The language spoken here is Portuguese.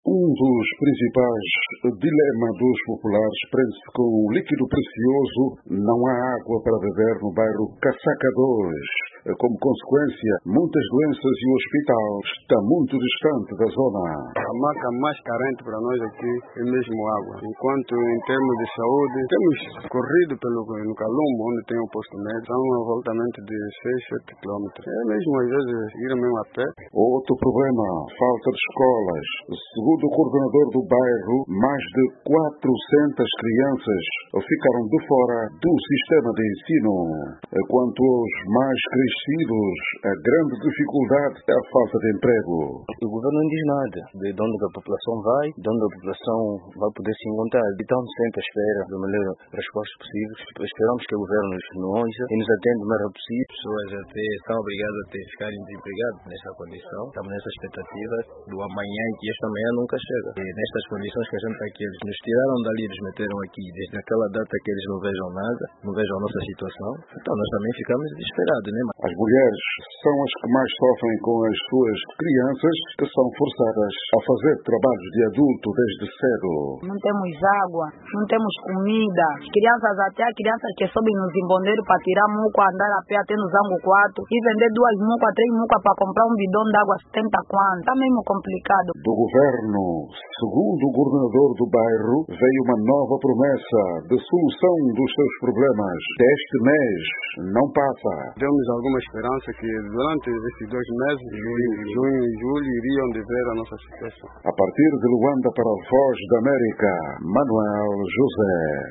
Um dos principais dilemas dos populares prende-se com o líquido precioso. Não há água para beber no bairro Caçaca 2. Como consequência, muitas doenças e o hospital está muito distante da zona. A marca mais carente para nós aqui é mesmo água. Enquanto em termos de saúde, temos corrido no Calumbo, onde tem um posto médico, são um voltamento de 6, 7 quilômetros. É mesmo, às vezes, ir mesmo a pé. Outro problema, falta de escolas. Segundo o coordenador do bairro, mais de 400 crianças ficaram de fora do sistema de ensino. Quanto aos mais crescidos, a grande dificuldade é a falta de emprego. O governo não diz nada de onde a população vai, de onde a população vai poder se encontrar. Então, sempre à espera da melhor resposta possível. Esperamos que o governo nos ouça e nos atenda o mais rápido possível. As pessoas até são obrigadas a ficarem desempregadas nessa condição. Estamos nessa expectativa do amanhã e que esta manhã nunca chega. E nestas condições que a gente está aqui, eles nos tiraram dali, eles meteram aqui, desde aquela data que eles não vejam nada, não vejam a nossa situação. Então nós também ficamos desesperados, né? As mulheres são as que mais sofrem com as suas crianças, que são forçadas a fazer trabalhos de adulto desde cedo. Não temos água, não temos comida. As crianças, até as crianças que sobem nos embondeiros para tirar muco, andar a pé até no Zango 4 e vender 2 mucas, 3 mucas para comprar um bidão de água 70 quanto. Está mesmo complicado. Do governo, segundo o coordenador do bairro, veio uma nova promessa de solução dos seus problemas. Deste mês não passa. Temos alguma esperança que durante esses 2 meses, junho e julho, iriam ver a nossa situação. A partir de Luanda para a Voz da América, Manuel José.